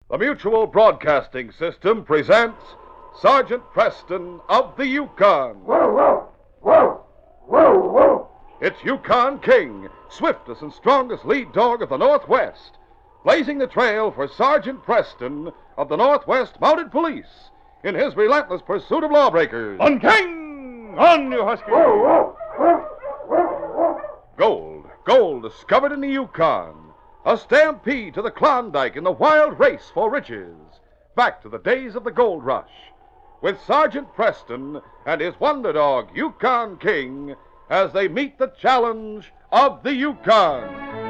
The Mutual Broadcasting System presents Sergeant Preston of the Yukon. Whoa, whoa, whoa, whoa, whoa. It's Yukon King, swiftest and strongest lead dog of the Northwest, blazing the trail for Sergeant Preston of the Northwest Mounted Police in his relentless pursuit of lawbreakers. On King! On, you husky! Whoa, whoa, whoa, whoa, whoa. Gold discovered in the Yukon. A stampede to the Klondike in the wild race for riches. Back to the days of the gold rush. With Sergeant Preston and his wonder dog, Yukon King, as they meet the challenge of the Yukon.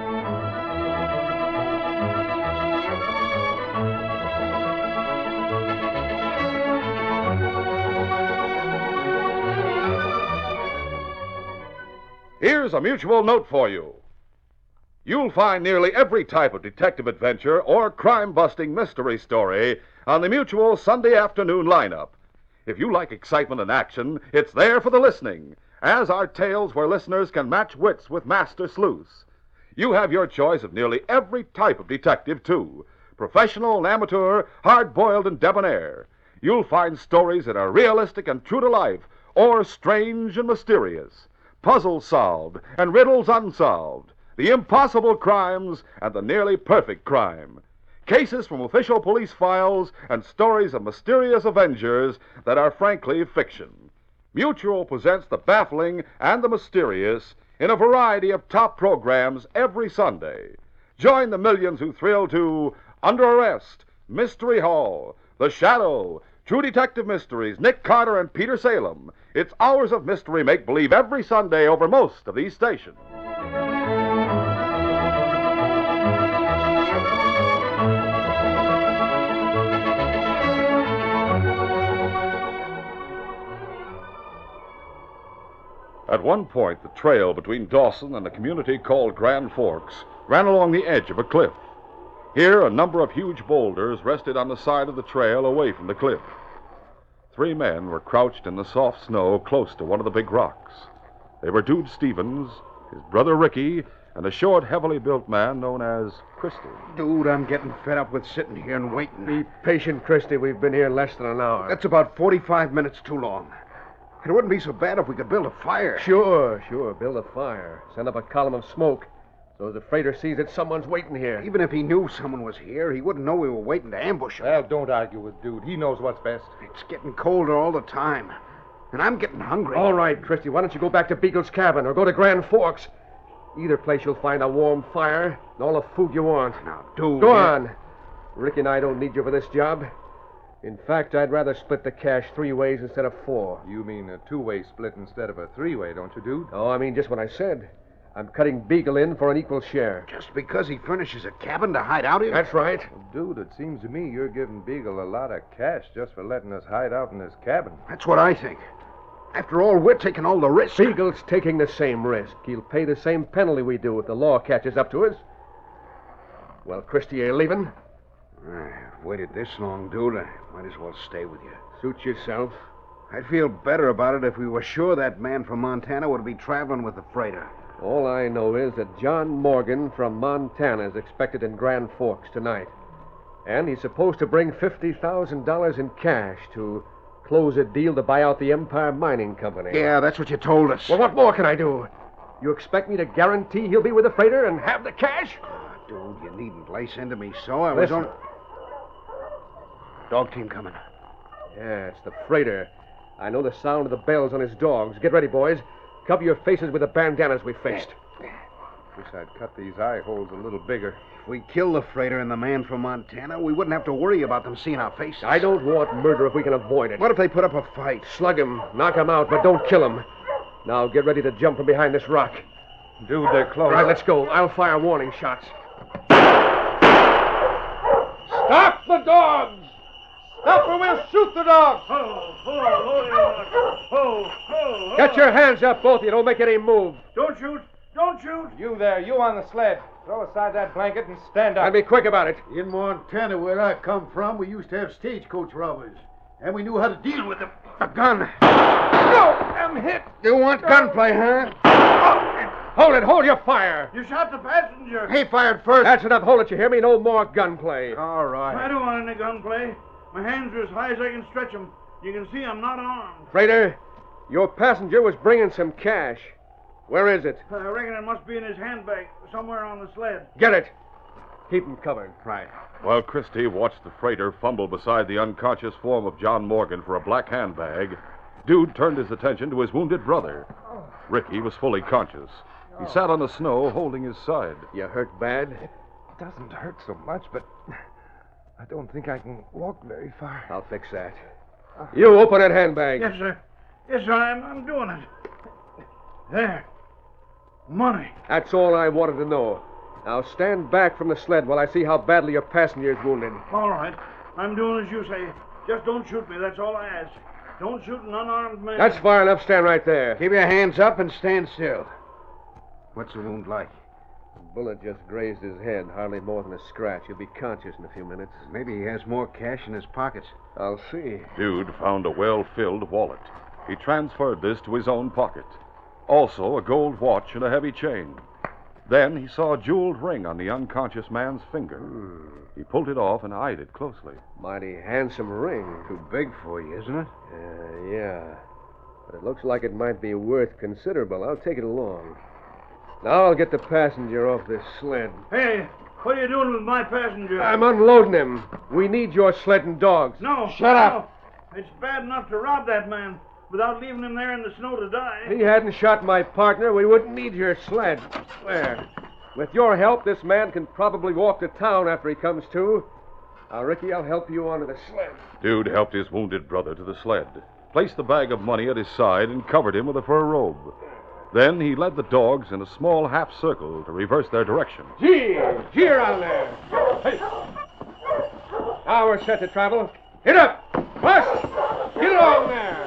Here's a mutual note for you. You'll find nearly every type of detective adventure or crime-busting mystery story on the Mutual Sunday afternoon lineup. If you like excitement and action, it's there for the listening, as are tales where listeners can match wits with master sleuths. You have your choice of nearly every type of detective, too. Professional and amateur, hard-boiled and debonair. You'll find stories that are realistic and true to life, or strange and mysterious. Puzzles solved and riddles unsolved. The impossible crimes and the nearly perfect crime. Cases from official police files and stories of mysterious avengers that are frankly fiction. Mutual presents the baffling and the mysterious in a variety of top programs every Sunday. Join the millions who thrill to Under Arrest, Mystery Hall, The Shadow, True Detective Mysteries, Nick Carter and Peter Salem. It's hours of mystery make-believe every Sunday over most of these stations. At one point, the trail between Dawson and a community called Grand Forks ran along the edge of a cliff. Here, a number of huge boulders rested on the side of the trail away from the cliff. 3 men were crouched in the soft snow close to one of the big rocks. They were Dude Stevens, his brother Ricky, and a short, heavily built man known as Christie. Dude, I'm getting fed up with sitting here and waiting. Be patient, Christie. We've been here less than an hour. That's about 45 minutes too long. It wouldn't be so bad if we could build a fire. Sure. Build a fire. Send up a column of smoke so the freighter sees that someone's waiting here. Even if he knew someone was here, he wouldn't know we were waiting to ambush him. Well, don't argue with Dude. He knows what's best. It's getting colder all the time. And I'm getting hungry. All right, Christie. Why don't you go back to Beagle's cabin or go to Grand Forks? Either place you'll find a warm fire and all the food you want. Now, dude. Go on. Ricky and I don't need you for this job. In fact, I'd rather split the cash 3 ways instead of 4. You mean a 2-way split instead of a 3-way, don't you, Dude? Oh, I mean just what I said. I'm cutting Beagle in for an equal share. Just because he furnishes a cabin to hide out in? That's right. Well, Dude, it seems to me you're giving Beagle a lot of cash just for letting us hide out in his cabin. That's what I think. After all, we're taking all the risk. Beagle's taking the same risk. He'll pay the same penalty we do if the law catches up to us. Well, Christie, are you leaving? I've waited this long, dude. I might as well stay with you. Suit yourself. I'd feel better about it if we were sure that man from Montana would be traveling with the freighter. All I know is that John Morgan from Montana is expected in Grand Forks tonight. And he's supposed to bring $50,000 in cash to close a deal to buy out the Empire Mining Company. Yeah, that's what you told us. Well, what more can I do? You expect me to guarantee he'll be with the freighter and have the cash? Dude, you needn't lay into me so. I was Listen. on... Dog team coming. Yeah, it's the freighter. I know the sound of the bells on his dogs. Get ready, boys. Cover your faces with the bandanas we faced. Wish I'd cut these eye holes a little bigger. If we kill the freighter and the man from Montana, we wouldn't have to worry about them seeing our faces. I don't want murder if we can avoid it. What if they put up a fight? Slug him, knock him out, but don't kill him. Now get ready to jump from behind this rock. Dude, they're close. All right, let's go. I'll fire warning shots. Stop the dogs! Stop or we'll shoot the dogs! Get your hands up, both of you. Don't make any move. Don't shoot! Don't shoot! You there, you on the sled. Throw aside that blanket and stand up. And be quick about it. In Montana, where I come from, we used to have stagecoach robbers. And we knew how to deal with them. A gun. No! I'm hit! You want gunplay, huh? Hold it! Hold your fire! You shot the passenger. He fired first. That's enough. Hold it, you hear me? No more gunplay. All I right. don't want any gunplay. My hands are as high as I can stretch them. You can see I'm not armed. Freighter, your passenger was bringing some cash. Where is it? I reckon it must be in his handbag, somewhere on the sled. Get it. Keep him covered. Right. While Christie watched the freighter fumble beside the unconscious form of John Morgan for a black handbag, Dude turned his attention to his wounded brother. Ricky was fully conscious. He sat on the snow, holding his side. You hurt bad? It doesn't hurt so much, but I don't think I can walk very far. I'll fix that. You open that handbag. Yes, sir. Yes, sir, I'm doing it. There. Money. That's all I wanted to know. Now stand back from the sled while I see how badly your passenger is wounded. All right. I'm doing as you say. Just don't shoot me. That's all I ask. Don't shoot an unarmed man. That's far enough. Stand right there. Keep your hands up and stand still. What's the wound like? The bullet just grazed his head. Hardly more than a scratch. He'll be conscious in a few minutes. Maybe he has more cash in his pockets. I'll see. Dude found a well-filled wallet. He transferred this to his own pocket. Also, a gold watch and a heavy chain. Then he saw a jeweled ring on the unconscious man's finger. He pulled it off and eyed it closely. Mighty handsome ring. Too big for you, isn't it? Yeah. But it looks like it might be worth considerable. I'll take it along. Now I'll get the passenger off this sled. Hey, what are you doing with my passenger? I'm unloading him. We need your sled and dogs. No. Shut up. No. It's bad enough to rob that man without leaving him there in the snow to die. If he hadn't shot my partner, we wouldn't need your sled. I swear. With your help, this man can probably walk to town after he comes to. Now, Ricky, I'll help you onto the sled. Dude helped his wounded brother to the sled, placed the bag of money at his side, and covered him with a fur robe. Then he led the dogs in a small half circle to reverse their direction. Gee! Cheer on there! Hey! Now we're set to travel. Hit up! Push! Get along there!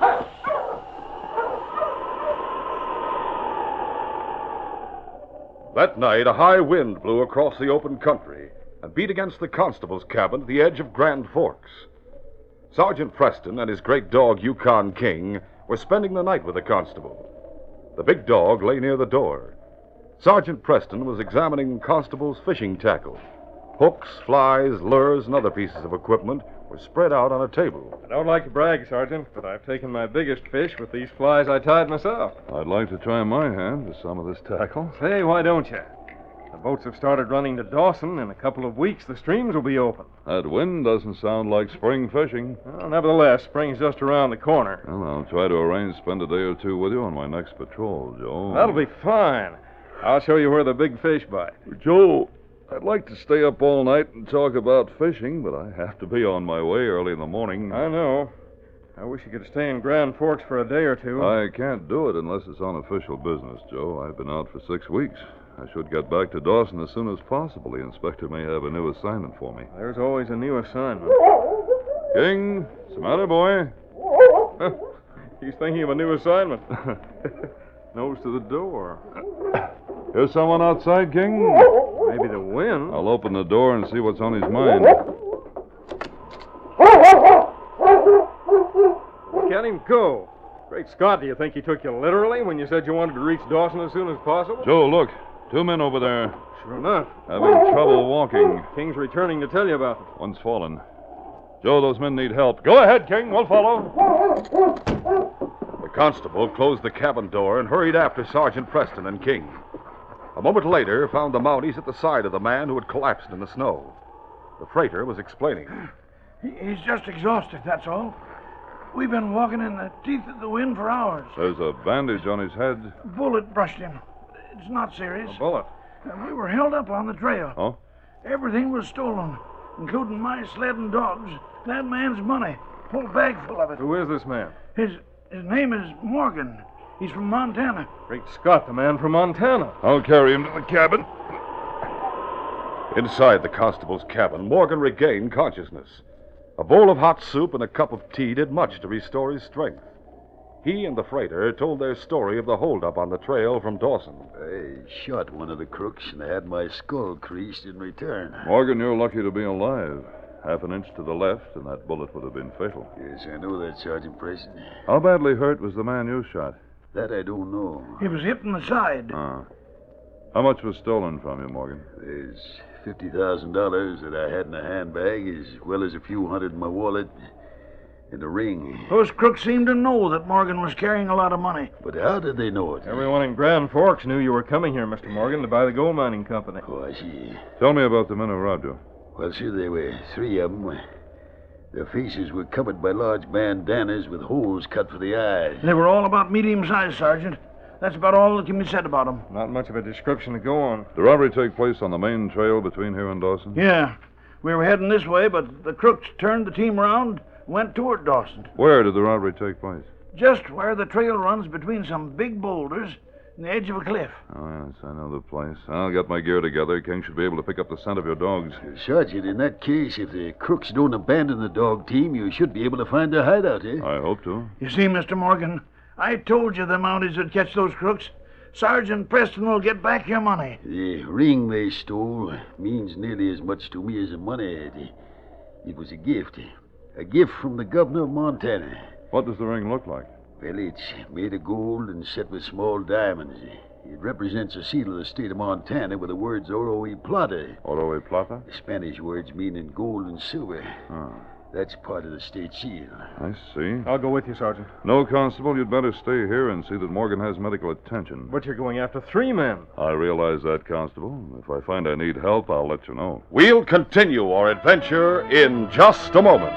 That night, a high wind blew across the open country and beat against the constable's cabin at the edge of Grand Forks. Sergeant Preston and his great dog, Yukon King, were spending the night with the constable. The big dog lay near the door. Sergeant Preston was examining the constable's fishing tackle. Hooks, flies, lures, and other pieces of equipment were spread out on a table. I don't like to brag, Sergeant, but I've taken my biggest fish with these flies I tied myself. I'd like to try my hand with some of this tackle. Say, why don't you? The boats have started running to Dawson. In a couple of weeks, the streams will be open. That wind doesn't sound like spring fishing. Well, nevertheless, spring's just around the corner. Well, I'll try to arrange to spend a day or two with you on my next patrol, Joe. That'll be fine. I'll show you where the big fish bite. Joe, I'd like to stay up all night and talk about fishing, but I have to be on my way early in the morning. I know. I wish you could stay in Grand Forks for a day or two. I can't do it unless it's on official business, Joe. I've been out for 6 weeks. I should get back to Dawson as soon as possible. The inspector may have a new assignment for me. There's always a new assignment. King, what's the matter, boy? He's thinking of a new assignment. Nose to the door. There's someone outside, King? Maybe the wind. I'll open the door and see what's on his mind. Look at him go. Great Scott, do you think he took you literally when you said you wanted to reach Dawson as soon as possible? Joe, look. 2 men over there. Sure enough. Having trouble walking. King's returning to tell you about it. One's fallen. Joe, those men need help. Go ahead, King. We'll follow. The constable closed the cabin door and hurried after Sergeant Preston and King. A moment later, found the Mounties at the side of the man who had collapsed in the snow. The freighter was explaining. He's just exhausted, that's all. We've been walking in the teeth of the wind for hours. There's a bandage on his head. Bullet brushed him. It's not serious. A bullet. We were held up on the trail. Oh? Everything was stolen, including my sled and dogs. That man's money. Whole bag full of it. Who is this man? His name is Morgan. He's from Montana. Great Scott, the man from Montana. I'll carry him to the cabin. Inside the constable's cabin, Morgan regained consciousness. A bowl of hot soup and a cup of tea did much to restore his strength. He and the freighter told their story of the holdup on the trail from Dawson. I shot one of the crooks and had my skull creased in return. Morgan, you're lucky to be alive. Half an inch to the left, and that bullet would have been fatal. Yes, I know that, Sergeant Preston. How badly hurt was the man you shot? That I don't know. He was hit in the side. How much was stolen from you, Morgan? There's $50,000 that I had in a handbag, as well as a few hundred in my wallet and a ring. Those crooks seemed to know that Morgan was carrying a lot of money. But how did they know it? Everyone in Grand Forks knew you were coming here, Mr. Morgan, to buy the gold mining company. Oh, I see. Tell me about the men who robbed you. Well, sir, there were 3 of them. Their faces were covered by large bandanas with holes cut for the eyes. They were all about medium size, Sergeant. That's about all that can be said about them. Not much of a description to go on. Did the robbery take place on the main trail between here and Dawson? Yeah. We were heading this way, but the crooks turned the team around and went toward Dawson. Where did the robbery take place? Just where the trail runs between some big boulders and the edge of a cliff. Oh, yes, I know the place. I'll get my gear together. King should be able to pick up the scent of your dogs. Sergeant, in that case, if the crooks don't abandon the dog team, you should be able to find their hideout, eh? I hope to. You see, Mr. Morgan, I told you the Mounties would catch those crooks. Sergeant Preston will get back your money. The ring they stole means nearly as much to me as the money. It was a gift. A gift from the governor of Montana. What does the ring look like? Well, it's made of gold and set with small diamonds. It represents a seal of the state of Montana with the words Oro y Plata. Oro y Plata? The Spanish words meaning gold and silver. Oh, That's part of the state seal. I see. I'll go with you, Sergeant. No, Constable, you'd better stay here and see that Morgan has medical attention. But you're going after 3 men. I realize that, Constable. If I find I need help, I'll let you know. We'll continue our adventure in just a moment.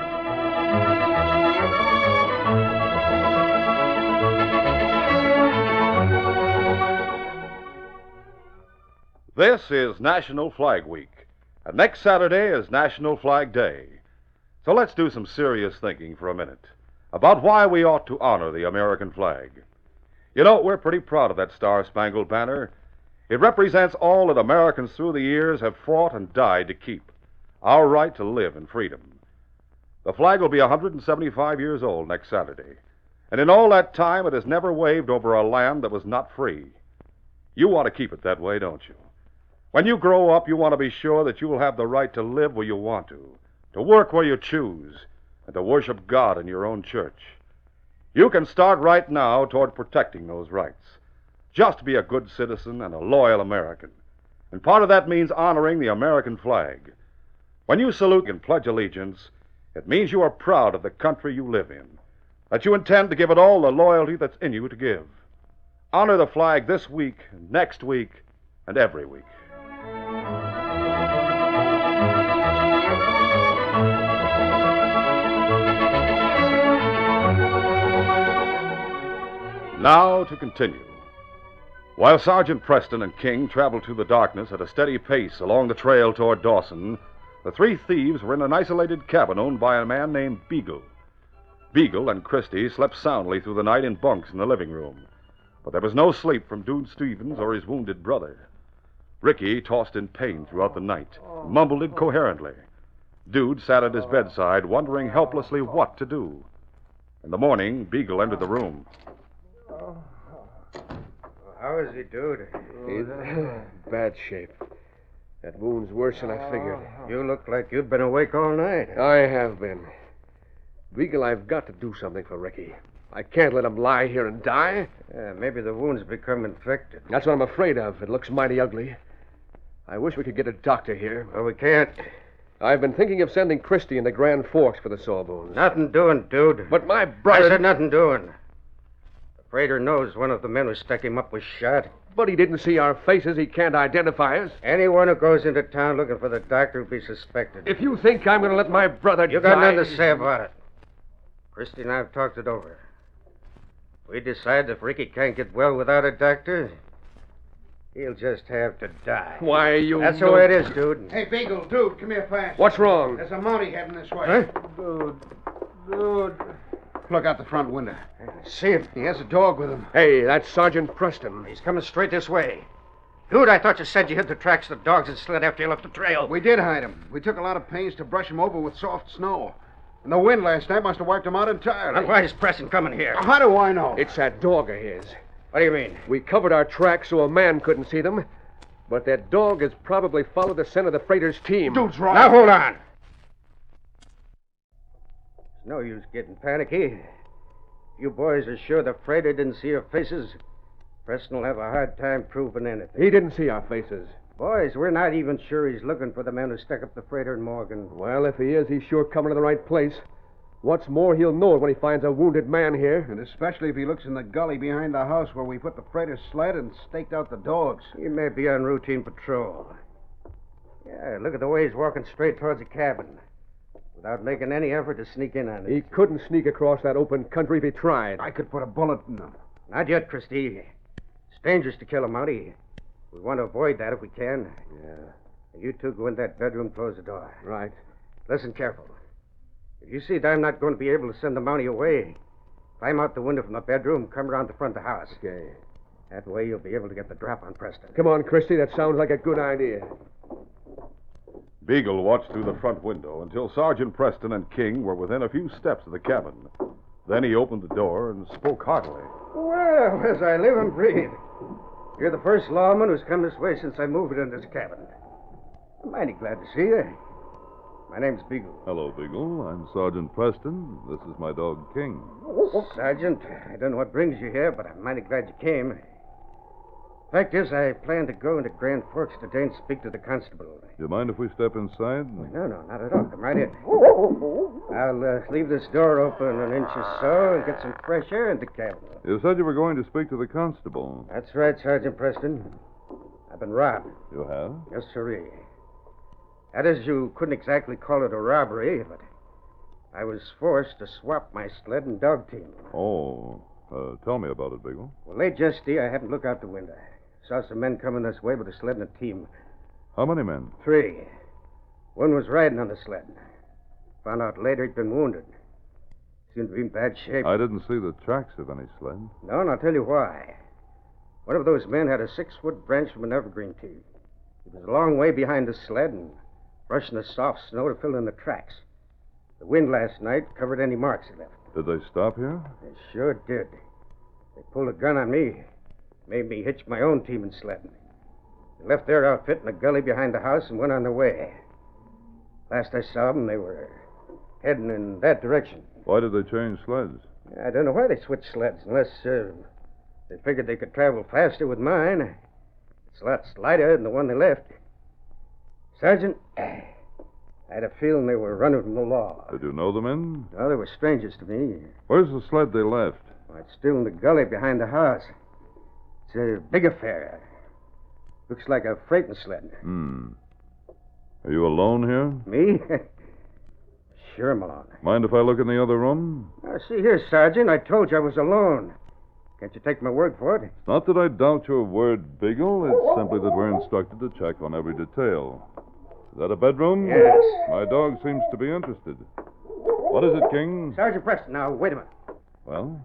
This is National Flag Week, and next Saturday is National Flag Day. So let's do some serious thinking for a minute about why we ought to honor the American flag. You know, we're pretty proud of that Star-Spangled Banner. It represents all that Americans through the years have fought and died to keep, our right to live in freedom. The flag will be 175 years old next Saturday, and in all that time it has never waved over a land that was not free. You want to keep it that way, don't you? When you grow up, you want to be sure that you will have the right to live where you want to work where you choose, and to worship God in your own church. You can start right now toward protecting those rights. Just be a good citizen and a loyal American. And part of that means honoring the American flag. When you salute and pledge allegiance, it means you are proud of the country you live in, that you intend to give it all the loyalty that's in you to give. Honor the flag this week, next week, and every week. Now to continue. While Sergeant Preston and King traveled through the darkness at a steady pace along the trail toward Dawson, the 3 thieves were in an isolated cabin owned by a man named Beagle. Beagle and Christie slept soundly through the night in bunks in the living room, but there was no sleep from Dude Stevens or his wounded brother. Ricky tossed in pain throughout the night, mumbled incoherently. Dude sat at his bedside, wondering helplessly what to do. In the morning, Beagle entered the room. How is he, dude? He's in bad shape. That wound's worse than I figured. You look like you've been awake all night. I have been. Beagle, I've got to do something for Ricky. I can't let him lie here and die. Maybe the wound's become infected. That's what I'm afraid of. It looks mighty ugly. I wish we could get a doctor here. Well, we can't. I've been thinking of sending Christie into Grand Forks for the sawbones. Nothing doing, dude. But my I brother... said nothing doing. The freighter knows one of the men who stuck him up was shot. But he didn't see our faces. He can't identify us. Anyone who goes into town looking for the doctor will be suspected. If you think I'm going to let my brother You got nothing to say about it. Christie and I have talked it over. We decide if Ricky can't get well without a doctor, he'll just have to die. Why, you... That's the way it is, dude. Hey, Beagle, dude, come here fast. What's wrong? There's a Mountie heading this way. Huh? Dude. Look out the front window. See him. He has a dog with him. Hey, that's Sergeant Preston. He's coming straight this way. Dude, I thought you said you hid the tracks of the dogs and slid after you left the trail. We did hide him. We took a lot of pains to brush him over with soft snow. And the wind last night must have wiped him out entirely. Then why is Preston coming here? How do I know? It's that dog of his. What do you mean? We covered our tracks so a man couldn't see them, but that dog has probably followed the scent of the freighter's team. Dude's right. Now, hold on. It's no use getting panicky. You boys are sure the freighter didn't see your faces? Preston will have a hard time proving anything. He didn't see our faces. Boys, we're not even sure he's looking for the men who stuck up the freighter in Morgan. Well, if he is, he's sure coming to the right place. What's more, he'll know it when he finds a wounded man here. And especially if he looks in the gully behind the house where we put the freighter sled and staked out the dogs. He may be on routine patrol. Yeah, look at the way he's walking straight towards the cabin, without making any effort to sneak in on it. He couldn't sneak across that open country if he tried. I could put a bullet in him. Not yet, Christie. It's dangerous to kill a Mountie. We want to avoid that if we can. Yeah. You two go in that bedroom, close the door. Right. Listen careful. If you see that I'm not going to be able to send the Mountie away, climb out the window from the bedroom, come around the front of the house. Okay. That way you'll be able to get the drop on Preston. Come on, Christie. That sounds like a good idea. Beagle watched through the front window until Sergeant Preston and King were within a few steps of the cabin. Then he opened the door and spoke heartily. Well, as I live and breathe. You're the first lawman who's come this way since I moved into this cabin. I'm mighty glad to see you. My name's Beagle. Hello, Beagle. I'm Sergeant Preston. This is my dog, King. Sergeant, I don't know what brings you here, but I'm mighty glad you came. Fact is, I plan to go into Grand Forks today and speak to the constable. Do you mind if we step inside? No, not at all. Come right in. I'll leave this door open an inch or so and get some fresh air in the cabin. You said you were going to speak to the constable. That's right, Sergeant Preston. I've been robbed. You have? Yes, sirree. That is, you couldn't exactly call it a robbery, but I was forced to swap my sled and dog team. Oh, tell me about it, Beagle. Well, late yesterday, I happened to look out the window. Saw some men coming this way with a sled and a team. How many men? 3. One was riding on the sled. Found out later he'd been wounded. Seemed to be in bad shape. I didn't see the tracks of any sled. No, and I'll tell you why. One of those men had a 6-foot branch from an evergreen tree. He was a long way behind the sled and brushing the soft snow to fill in the tracks. The wind last night covered any marks he left. Did they stop here? They sure did. They pulled a gun on me. Made me hitch my own team and sled. They left their outfit in a gully behind the house and went on their way. Last I saw them, they were heading in that direction. Why did they change sleds? I don't know why they switched sleds, unless they figured they could travel faster with mine. It's lots lighter than the one they left. Sergeant, I had a feeling they were running from the law. Did you know the men? No, they were strangers to me. Where's the sled they left? Well, it's still in the gully behind the house. It's a big affair. Looks like a freighting sled. Are you alone here? Me? Sure I'm alone. Mind if I look in the other room? Now, see here, Sergeant. I told you I was alone. Can't you take my word for it? It's not that I doubt your word, Beagle. It's simply that we're instructed to check on every detail. Is that a bedroom? Yes. My dog seems to be interested. What is it, King? Sergeant Preston, now, wait a minute. Well?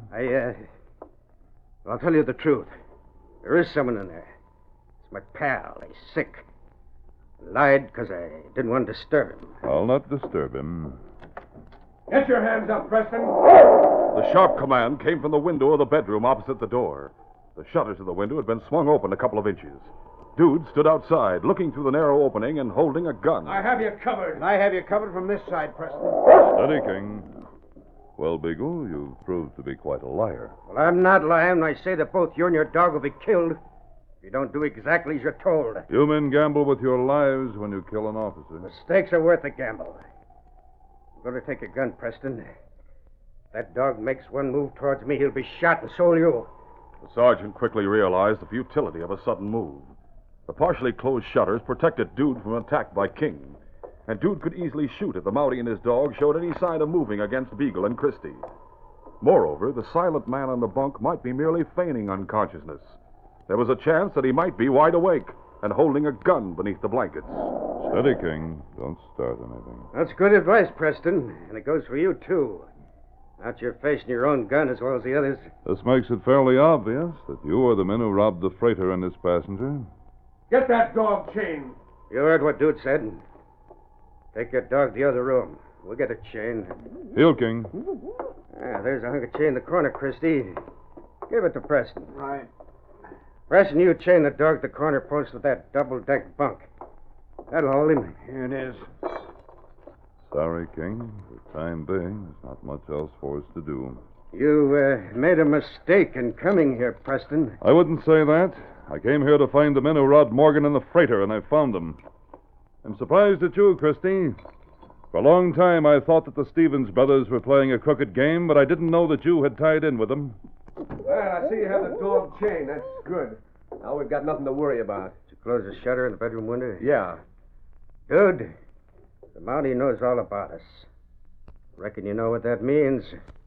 I'll tell you the truth. There is someone in there. It's my pal. He's sick. I lied because I didn't want to disturb him. I'll not disturb him. Get your hands up, Preston. The sharp command came from the window of the bedroom opposite the door. The shutters of the window had been swung open a couple of inches. Dude stood outside, looking through the narrow opening and holding a gun. I have you covered. And I have you covered from this side, Preston. Steady, King. Well, Beagle, you've proved to be quite a liar. Well, I'm not lying when I say that both you and your dog will be killed if you don't do exactly as you're told. You men gamble with your lives when you kill an officer. The stakes are worth the gamble. I'm going to take your gun, Preston. If that dog makes one move towards me, he'll be shot, and so will you. The sergeant quickly realized the futility of a sudden move. The partially closed shutters protected Dude from attack by King, and Dude could easily shoot if the Mountie and his dog showed any sign of moving against Beagle and Christie. Moreover, the silent man on the bunk might be merely feigning unconsciousness. There was a chance that he might be wide awake and holding a gun beneath the blankets. Steady, King. Don't start anything. That's good advice, Preston, and it goes for you, too. Not you're facing your own gun as well as the others. This makes it fairly obvious that you are the men who robbed the freighter and its passenger. Get that dog chained. You heard what Dude said. Take your dog to the other room. We'll get a chain. Heel, King. There's a hunk of chain in the corner, Christie. Give it to Preston. Right. Preston, you chain the dog to the corner post with that double-deck bunk. That'll hold him. Here it is. Sorry, King. For the time being, there's not much else for us to do. You made a mistake in coming here, Preston. I wouldn't say that. I came here to find the men who robbed Morgan in the freighter, and I found them. I'm surprised at you, Christie. For a long time, I thought that the Stevens brothers were playing a crooked game, but I didn't know that you had tied in with them. Well, I see you have the dog chained. That's good. Now we've got nothing to worry about. Did you close the shutter in the bedroom window? Yeah. Good. The Mountie knows all about us. Reckon you know what that means.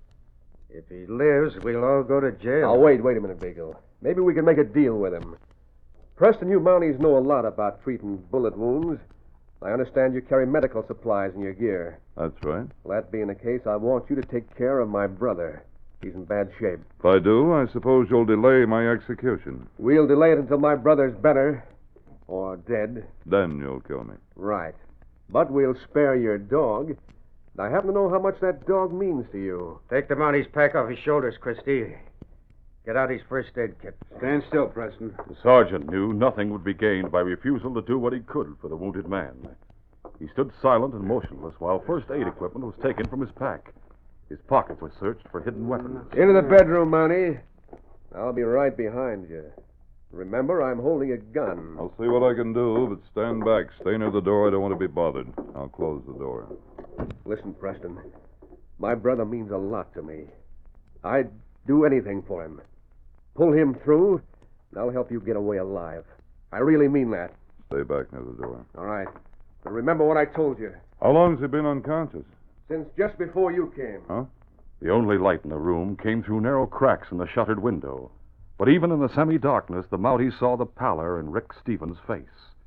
If he lives, we'll all go to jail. Now, wait a minute, Beagle. Maybe we can make a deal with him. Preston, you Mounties know a lot about treating bullet wounds. I understand you carry medical supplies in your gear. That's right. Well, that being the case, I want you to take care of my brother. He's in bad shape. If I do, I suppose you'll delay my execution. We'll delay it until my brother's better. Or dead. Then you'll kill me. Right. But we'll spare your dog. I happen to know how much that dog means to you. Take the Mountie's pack off his shoulders, Christie. Get out his first aid kit. Stand still, Preston. The sergeant knew nothing would be gained by refusal to do what he could for the wounded man. He stood silent and motionless while first aid equipment was taken from his pack. His pockets were searched for hidden weapons. Into the bedroom, Mountie. I'll be right behind you. Remember, I'm holding a gun. I'll see what I can do, but stand back. Stay near the door. I don't want to be bothered. I'll close the door. Listen, Preston. My brother means a lot to me. I'd do anything for him. Pull him through, and I'll help you get away alive. I really mean that. Stay back near the door. All right. But remember what I told you. How long's he been unconscious? Since just before you came. Huh? The only light in the room came through narrow cracks in the shuttered window. But even in the semi-darkness, the Mountie saw the pallor in Rick Stevens' face.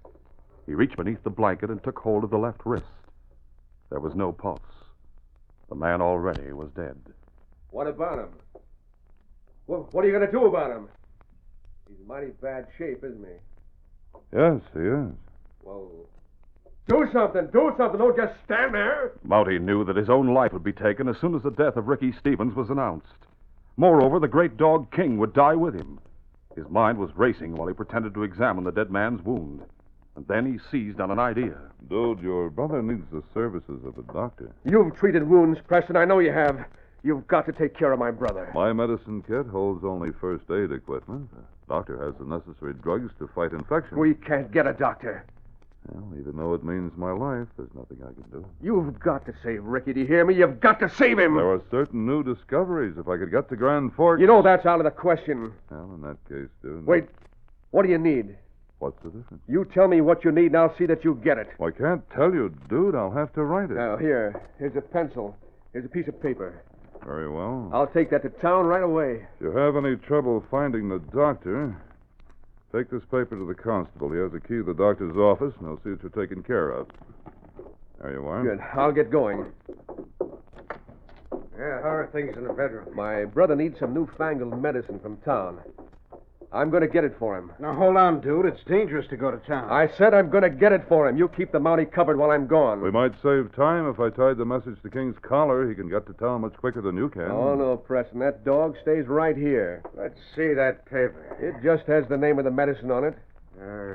He reached beneath the blanket and took hold of the left wrist. There was no pulse. The man already was dead. What about him? What are you going to do about him? He's in mighty bad shape, isn't he? Yes, he is. Well, do something. Do something. Don't just stand there. Mountie knew that his own life would be taken as soon as the death of Ricky Stevens was announced. Moreover, the great dog King would die with him. His mind was racing while he pretended to examine the dead man's wound. And then he seized on an idea. Dude, your brother needs the services of a doctor. You've treated wounds, Preston. I know you have. You've got to take care of my brother. My medicine kit holds only first aid equipment. The doctor has the necessary drugs to fight infection. We can't get a doctor. Well, even though it means my life, there's nothing I can do. You've got to save Ricky. Do you hear me? You've got to save him. There are certain new discoveries. If I could get to Grand Forks... You know that's out of the question. Well, in that case, dude... Wait. What do you need? What's the difference? You tell me what you need, and I'll see that you get it. Well, I can't tell you, dude. I'll have to write it. Now, here's a pencil. Here's a piece of paper. Very well. I'll take that to town right away. If you have any trouble finding the doctor, take this paper to the constable. He has a key to the doctor's office, and he'll see that you're taken care of. There you are. Good. I'll get going. Yeah, how are things in the bedroom? My brother needs some newfangled medicine from town. I'm going to get it for him. Now, hold on, dude. It's dangerous to go to town. I said I'm going to get it for him. You keep the Mountie covered while I'm gone. We might save time if I tied the message to King's collar. He can get to town much quicker than you can. Oh, no, Preston. That dog stays right here. Let's see that paper. It just has the name of the medicine on it. No.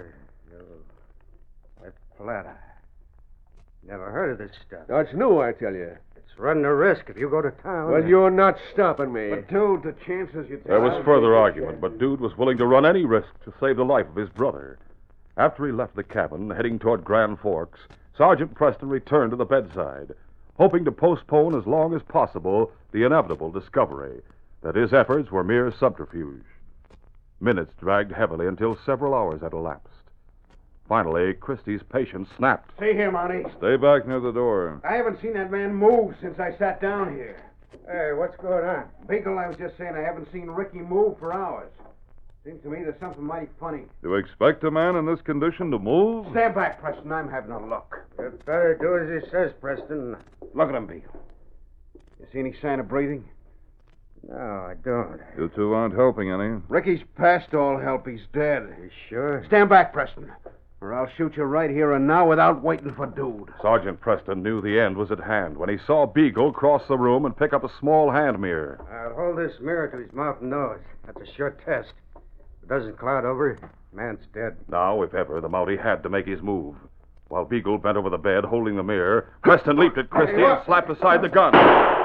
That's Plata. Never heard of this stuff. Now, it's new, I tell you. It's running a risk if you go to town. Well, you're not stopping me. But, dude, the chances you take... There was further argument, but Dude was willing to run any risk to save the life of his brother. After he left the cabin, heading toward Grand Forks, Sergeant Preston returned to the bedside, hoping to postpone as long as possible the inevitable discovery that his efforts were mere subterfuge. Minutes dragged heavily until several hours had elapsed. Finally, Christie's patience snapped. See here, Mountie. Stay back near the door. I haven't seen that man move since I sat down here. Hey, what's going on? Beagle, I was just saying I haven't seen Ricky move for hours. Seems to me there's something mighty funny. Do you expect a man in this condition to move? Stand back, Preston. I'm having a look. You'd better do as he says, Preston. Look at him, Beagle. You see any sign of breathing? No, I don't. You two aren't helping any. Ricky's past all help. He's dead. You sure? Stand back, Preston, or I'll shoot you right here and now without waiting for Dude. Sergeant Preston knew the end was at hand when he saw Beagle cross the room and pick up a small hand mirror. I'll hold this mirror to his mouth and nose. That's a sure test. If it doesn't cloud over, man's dead. Now, if ever, the Mountie had to make his move. While Beagle bent over the bed, holding the mirror, Preston leaped at Christie and slapped aside the gun.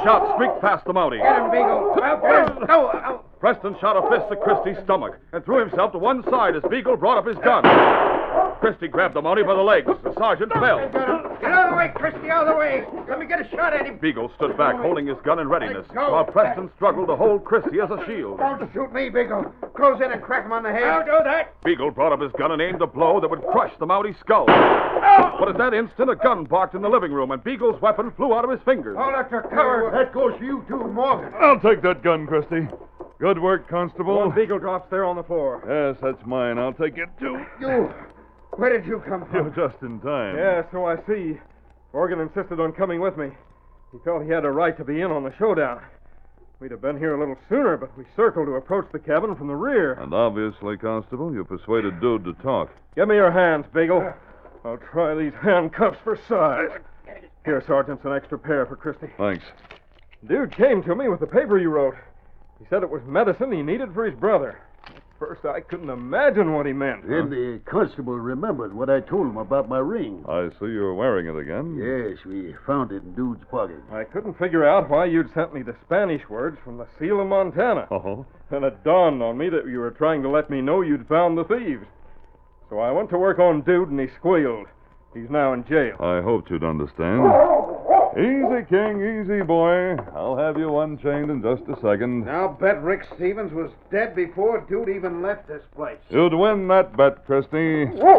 shout streaked past the Mountie. Get him, Beagle. I'll get him. No. Preston shot a fist at Christie's stomach and threw himself to one side as Beagle brought up his gun. Christie grabbed the Mountie by the legs. The sergeant fell. Get out of the way, Christie, out of the way. Let me get a shot at him. Beagle stood back, holding his gun in readiness, while Preston struggled to hold Christie as a shield. Don't shoot me, Beagle. Close in and crack him on the head. I'll do that. Beagle brought up his gun and aimed a blow that would crush the Mountie's skull. But at that instant, a gun barked in the living room, and Beagle's weapon flew out of his fingers. Hold up your cover. That goes for you, too, Morgan. I'll take that gun, Christie. Good work, Constable. One Beagle drops there on the floor. Yes, that's mine. I'll take it, too. You. Where did you come from? You're just in time. Yeah, so I see. Morgan insisted on coming with me. He felt he had a right to be in on the showdown. We'd have been here a little sooner, but we circled to approach the cabin from the rear. And obviously, Constable, you persuaded Dude to talk. Give me your hands, Beagle. I'll try these handcuffs for size. Here, Sergeant, an extra pair for Christie. Thanks. Dude came to me with the paper you wrote. He said it was medicine he needed for his brother. At first, I couldn't imagine what he meant. Then the constable remembered what I told him about my ring. I see you're wearing it again. Yes, we found it in Dude's pocket. I couldn't figure out why you'd sent me the Spanish words from the seal of Montana. Oh? Then it dawned on me that you were trying to let me know you'd found the thieves. So I went to work on Dude, and he squealed. He's now in jail. I hoped you'd understand. Easy, King, easy, boy. I'll have you unchained in just a second. I'll bet Rick Stevens was dead before Dude even left this place. You'd win that bet, Christie.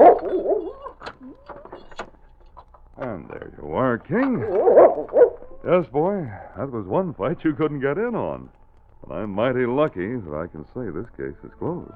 And there you are, King. Yes, boy, that was one fight you couldn't get in on. And I'm mighty lucky that I can say this case is closed.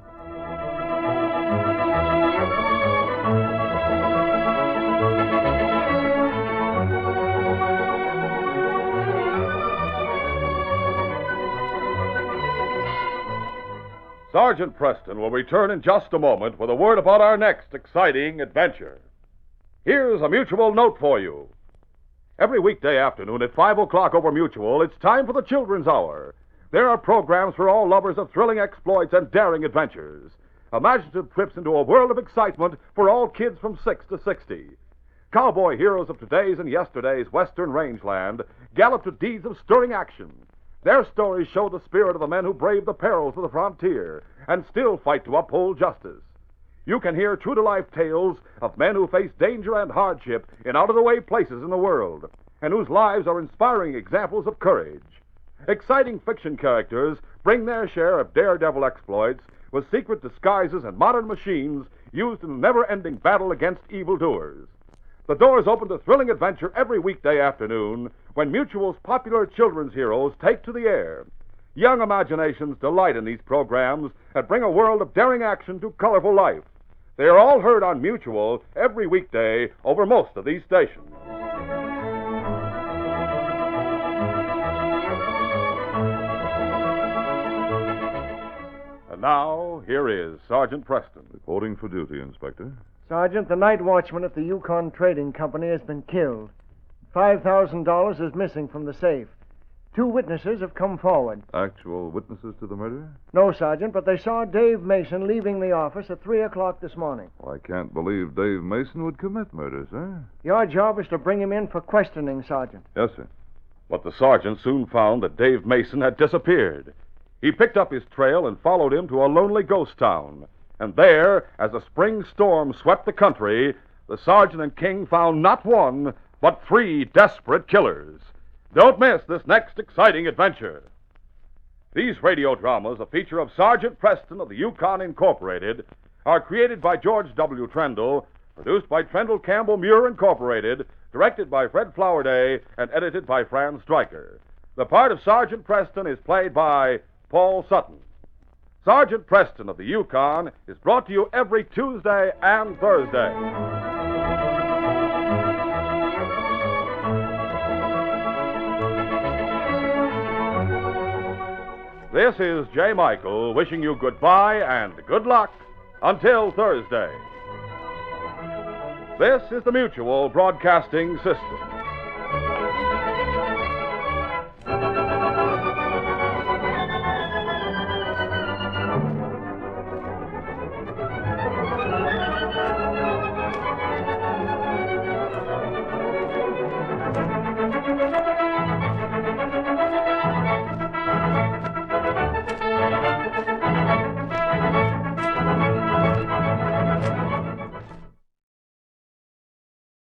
Sergeant Preston will return in just a moment with a word about our next exciting adventure. Here's a Mutual note for you. Every weekday afternoon at 5 o'clock over Mutual, it's time for the Children's Hour. There are programs for all lovers of thrilling exploits and daring adventures. Imaginative trips into a world of excitement for all kids from 6 to 60. Cowboy heroes of today's and yesterday's western rangeland gallop to deeds of stirring action. Their stories show the spirit of the men who brave the perils of the frontier and still fight to uphold justice. You can hear true-to-life tales of men who face danger and hardship in out-of-the-way places in the world, and whose lives are inspiring examples of courage. Exciting fiction characters bring their share of daredevil exploits with secret disguises and modern machines used in the never-ending battle against evildoers. The doors open to thrilling adventure every weekday afternoon when Mutual's popular children's heroes take to the air. Young imaginations delight in these programs that bring a world of daring action to colorful life. They are all heard on Mutual every weekday over most of these stations. And now, here is Sergeant Preston. Reporting for duty, Inspector. Sergeant, the night watchman at the Yukon Trading Company has been killed. $5,000 is missing from the safe. 2 witnesses have come forward. Actual witnesses to the murder? No, Sergeant, but they saw Dave Mason leaving the office at 3 o'clock this morning. Well, I can't believe Dave Mason would commit murder, sir. Your job is to bring him in for questioning, Sergeant. Yes, sir. But the sergeant soon found that Dave Mason had disappeared. He picked up his trail and followed him to a lonely ghost town. And there, as a spring storm swept the country, the sergeant and King found not one, but 3 desperate killers. Don't miss this next exciting adventure. These radio dramas, a feature of Sergeant Preston of the Yukon Incorporated, are created by George W. Trendle, produced by Trendle Campbell Muir Incorporated, directed by Fred Flowerday, and edited by Fran Stryker. The part of Sergeant Preston is played by Paul Sutton. Sergeant Preston of the Yukon is brought to you every Tuesday and Thursday. This is J. Michael wishing you goodbye and good luck until Thursday. This is the Mutual Broadcasting System.